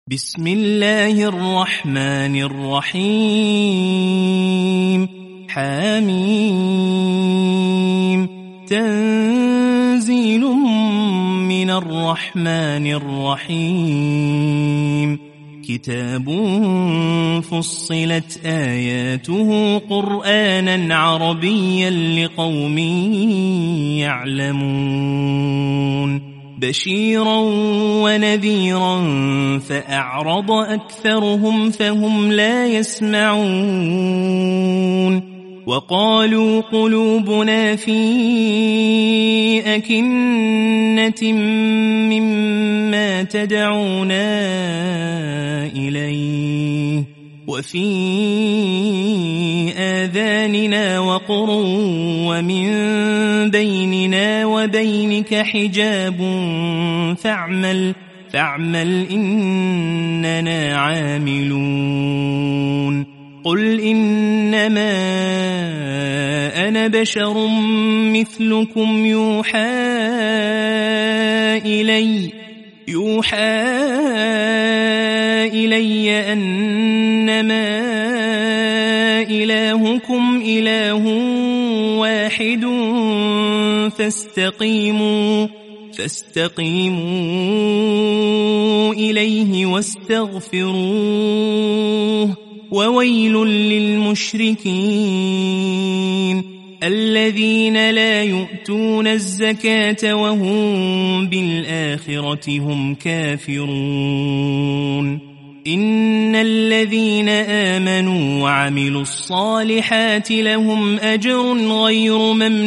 بسم الله الرحمن الرحيم حميم تنزيل من الرحمن الرحيم كتاب فصلت آياته قرآنا عربيا لقوم يعلمون بشيرا ونذيرا فأعرض أكثرهم فهم لا يسمعون وقالوا قلوبنا في أكنة مما تدعونا إليه وفي آذاننا وقر ومن بيننا وبينك حجاب فاعمل إننا عاملون قل إنما أنا بشر مثلكم يوحى إلي أنما إلهكم إله واحد فاستقيموا إليه واستغفروه وويل للمشركين الذين لا يؤتون الزكاة وهم بالآخرة هم كافرون إن الذين آمنوا وعملوا الصالحات لهم أجر غير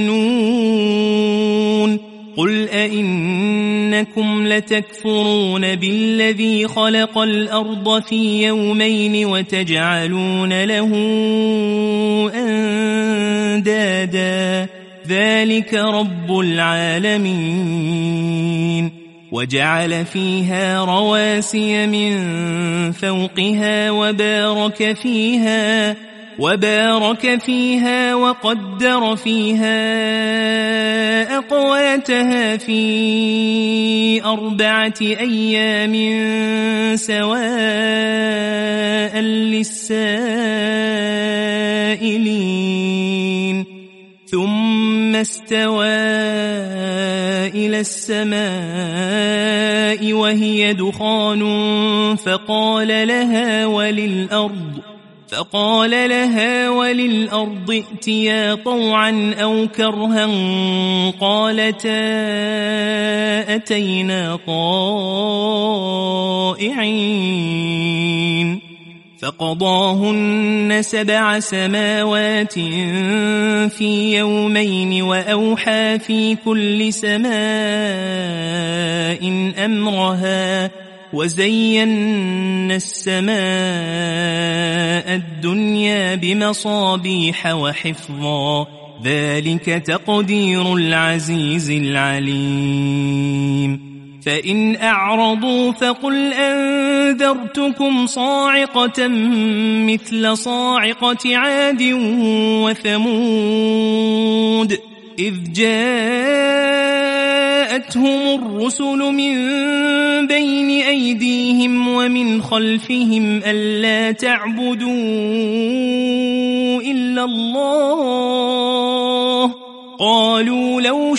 ممنون قل أئنكم لتكفرون بالذي خلق الأرض في يومين وتجعلون له أندادا ذلك رب العالمين وجعل فيها رواسي من فوقها وبارك فيها وقدر فيها أقواتها في 4 أيام سواء للسائلين ثم استوى إلى السماء وهي دخان فقال لها وللأرض ائتيا طوعا أو كرها قالتا أتينا طائعين فقضاهن 7 سماوات في يومين وأوحى في كل سماء أمرها وزينا السماء الدنيا بمصابيح وحفظا ذلك تقدير العزيز العليم فإن أعرضوا فقل أنذرتكم صاعقة مثل صاعقة عاد وثمود إذ جاءتهم الرسل من بين أيديهم ومن خلفهم ألا تعبدوا إلا الله قالوا لو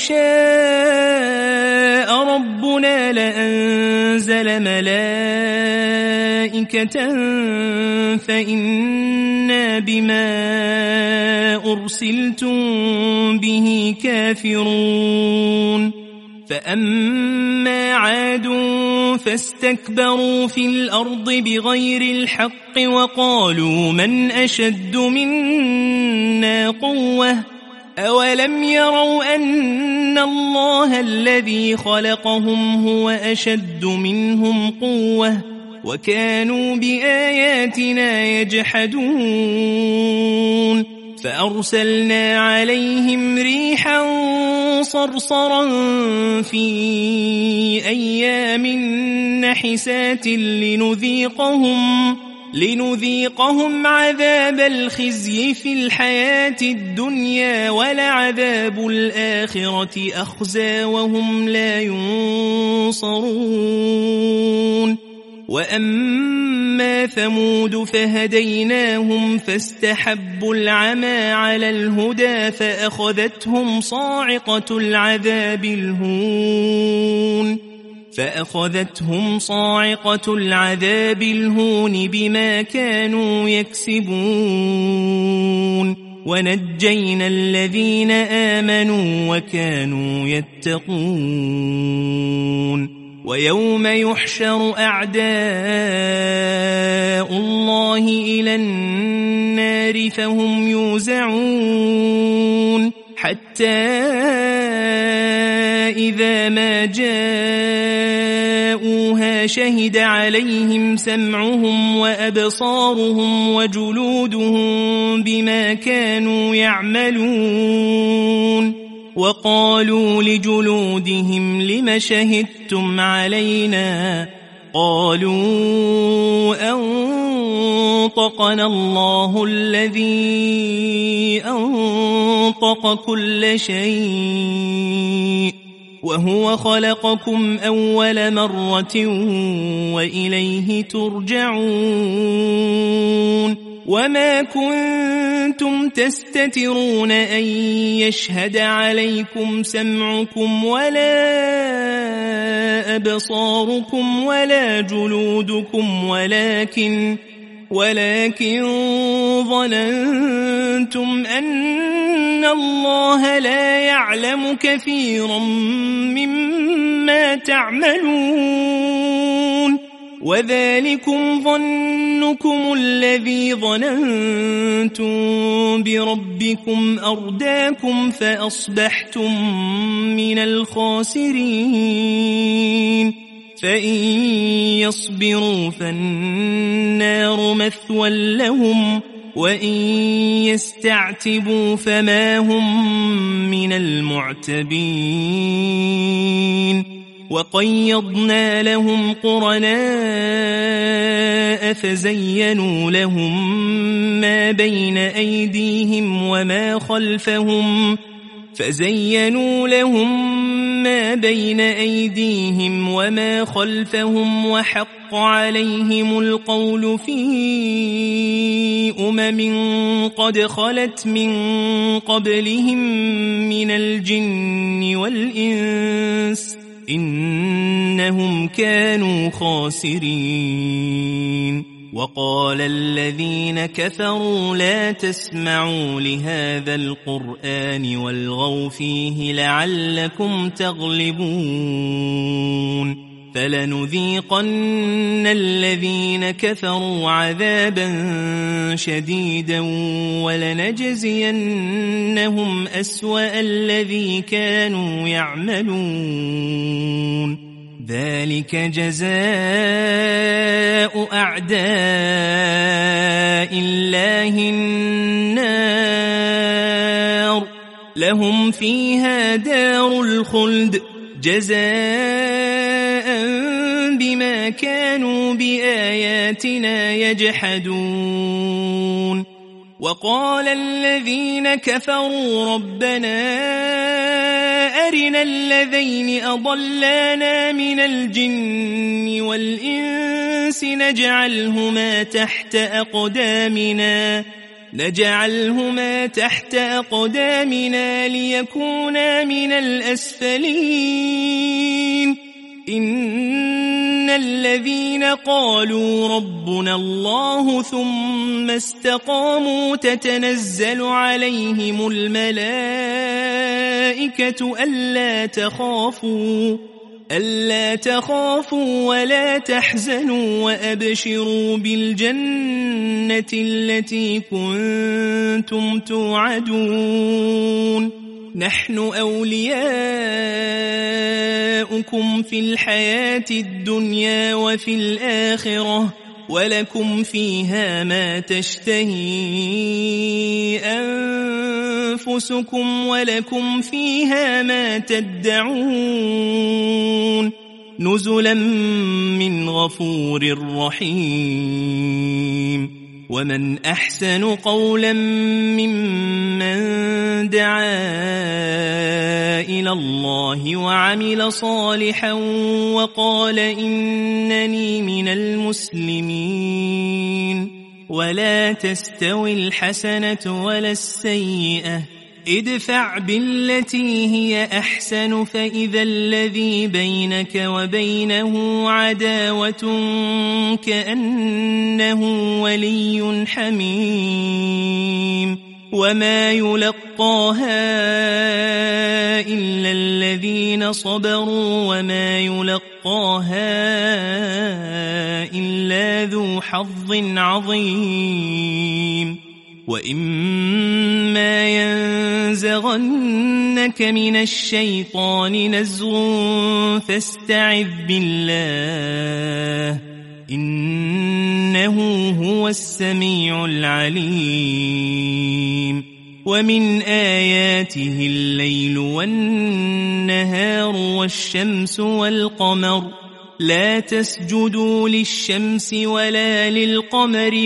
شاء ربنا لأنزل ملائكة فإنا بما أرسلتم به كافرون فأما عاد فاستكبروا في الأرض بغير الحق وقالوا من أشد منا قوة أولم يروا أن الله الذي خلقهم هو أشد منهم قوة وكانوا بآياتنا يجحدون فأرسلنا عليهم ريحا صرصرا في أيام نحسات لنذيقهم عذاب الخزي في الحياة الدنيا ولعذاب الآخرة أخزى وهم لا ينصرون وأما ثمود فهديناهم فاستحبوا العمى على الهدى فأخذتهم صاعقة العذاب الهون بما كانوا يكسبون ونجينا الذين آمنوا وكانوا يتقون ويوم يحشر أعداء الله إلى النار فهم يوزعون حتى إذا ما جاءوها شهد عليهم سمعهم وأبصارهم وجلودهم بما كانوا يعملون وقالوا لجلودهم لم شهدتم علينا قالوا أنطقنا الله الذي أنطق كل شيء وهو خلقكم أول مرة وإليه ترجعون وما كنتم تستترون أن يشهد عليكم سمعكم ولا أبصاركم ولا جلودكم ولكن ظننتم أن الله لا يعلم كثيرا مما تعملون وذلكم ظنكم الذي ظننتم بربكم أرداكم فأصبحتم من الخاسرين فإن يصبروا فالنار مثوى لهم وإن يستعتبوا فما هم من المعتبين وقيضنا لهم قرناء فزينوا لهم ما بين أيديهم وما خلفهم وحق عليهم القول في قد خلت من قبلهم من الجن والإنس إنهم كانوا خاسرين وقال الذين كفروا لا تسمعوا لهذا القرآن والغوا فيه لعلكم تغلبون فلنذيقن الذين كفروا عذابا شديدا ولنجزينهم أسوأ الذي كانوا يعملون ذلك جزاء أعداء الله النار لهم فيها دار الخلد جزاء بما كانوا بآياتنا يجحدون وقال الذين كفروا ربنا أرنا الذين أضلانا من الجن والإنس نجعلهما تحت أقدامنا ليكونا من الأسفلين إن الذين قالوا ربنا الله ثم استقاموا تتنزل عليهم الملائكة ألا تخافوا ولا تحزنوا وأبشروا بالجنة التي كنتم توعدون نحن أولياؤكم في الحياة الدنيا وفي الآخرة ولكم فيها ما تشتهي أنفسكم ولكم فيها ما تدعون نزلا من غفور رحيم ومن أحسن قولا ممن دعا إلى الله وعمل صالحا وقال إنني من المسلمين ولا تستوي الحسنة ولا السيئة ادفع بالتي هي أحسن فإذا الذي بينك وبينه عداوة كأنه ولي حميم وما يلقاها إلا الذين صبروا وما يلقاها إلا ذو حظ عظيم وإما ينزغنك من الشيطان نزغ فاستعذ بالله إنه هو السميع العليم ومن آياته الليل والنهار والشمس والقمر لا تسجدوا للشمس ولا للقمر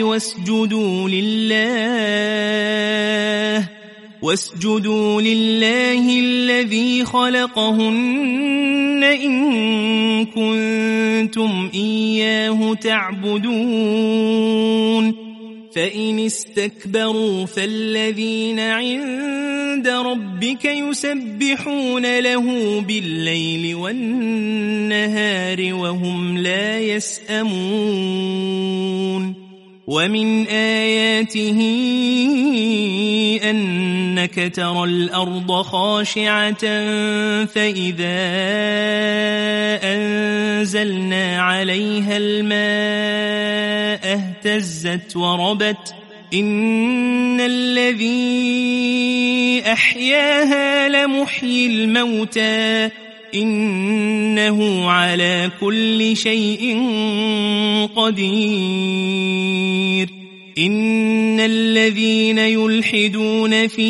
واسجدوا لله الذي خلقهن إن كنتم إياه تعبدون فإن استكبروا فالذين عند ربك يسبحون له بالليل والنهار وهم لا يسأمون ومن آياته أنك ترى الأرض خاشعة فإذا أنزلنا عليها الماء اهتزت وربت إن الذي أحياها لمحيي الموتى إنه على كل شيء قدير إن الذين يلحدون في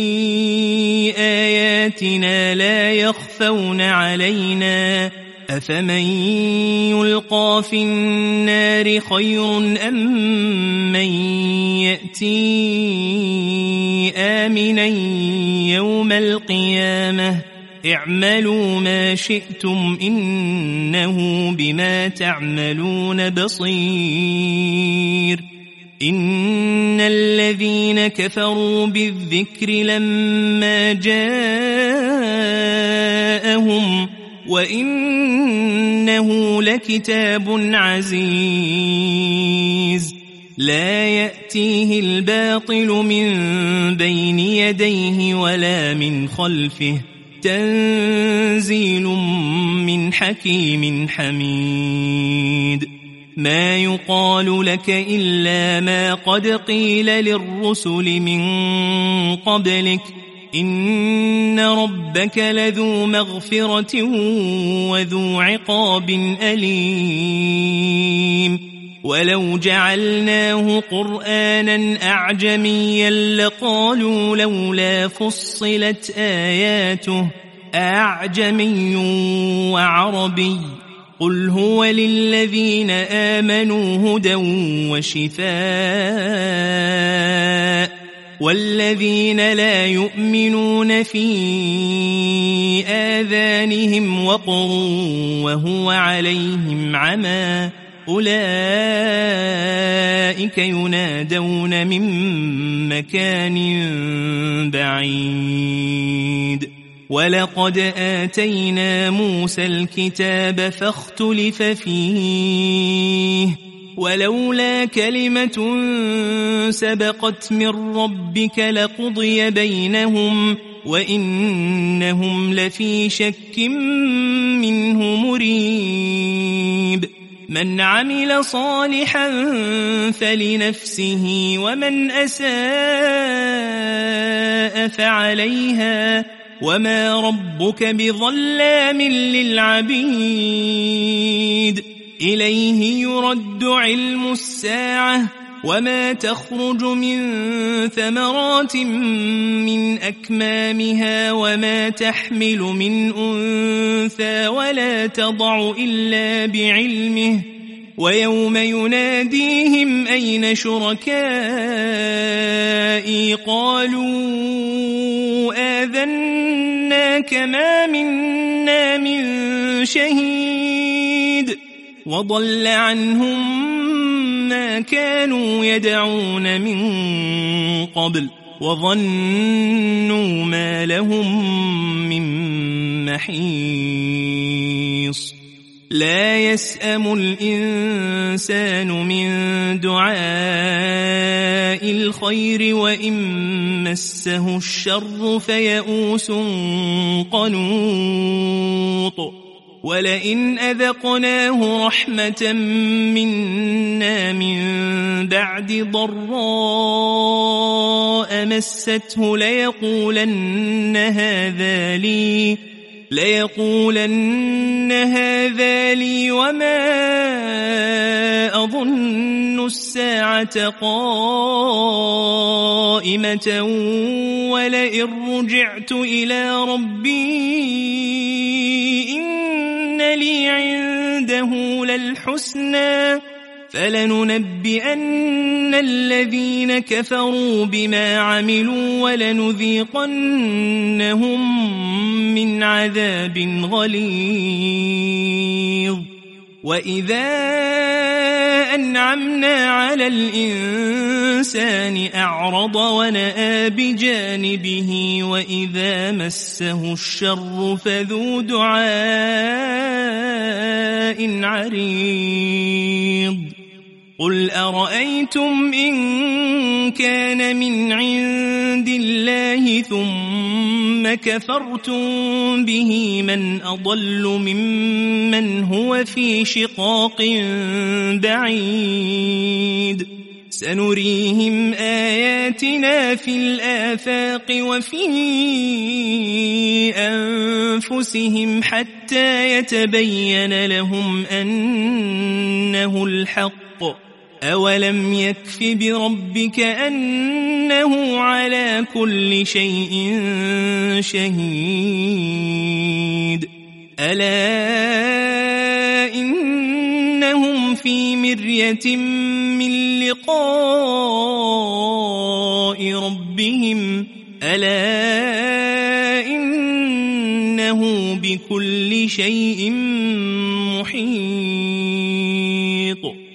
آياتنا لا يخفون علينا أفمن يلقى في النار خير أم من يأتي آمنا يوم القيامة اعملوا ما شئتم إنه بما تعملون بصير إن الذين كفروا بالذكر لما جاءهم وإنه لكتاب عزيز لا يأتيه الباطل من بين يديه ولا من خلفه تنزيل من حكيم حميد ما يقال لك إلا ما قد قيل للرسل من قبلك إن ربك لذو مغفرة وذو عقاب أليم ولو جعلناه قرآنا أعجميا لقالوا لولا فصلت آياته أعجمي وعربي قل هو للذين آمنوا هدى وشفاء والذين لا يؤمنون في آذانهم وقر وهو عليهم عمى أولئك ينادون من مكان بعيد ولقد آتينا موسى الكتاب فاختلف فيه ولولا كلمة سبقت من ربك لقضي بينهم وإنهم لفي شك منه مريب من عمل صالحا فلنفسه ومن أساء فعليها وما ربك بظلام للعبيد إليه يرد علم الساعة وما تخرج من ثمرات من أكمامها وما تحمل من أنثى ولا تضع إلا بعلمه ويوم يناديهم أين شركائي قالوا آذناك ما منا من شهيد وضل عنهم ما كانوا يدعون من قبل وظنوا ما لهم من محيص لا يسأم الإنسان من دعاء الخير وإن مسه الشر فيئوس قنوط ولئن أذقناه رحمة منا من بعد ضراء مسته ليقولن هذا لي وما أظن الساعة قائمة ولئن رجعت إلى ربي إن لي عنده للحسنى فلننبئن الذين كفروا بما عملوا ولنذيقنهم من عذاب غليظ وإذا أنعمنا على الإنسان أعرض ونأى بجانبه وإذا مسه الشر فذو دعاء عريض قل أرأيتم إن كان من عند الله ثم كفرتم به من أضل ممن هو في شقاق بعيد سنريهم آياتنا في الآفاق وفي أنفسهم حتى يتبين لهم أنه الحق أولم يكف بربك أنه على كل شيء شهيد ألا إنهم في مرية من لقاء ربهم ألا إنه بكل شيء محيط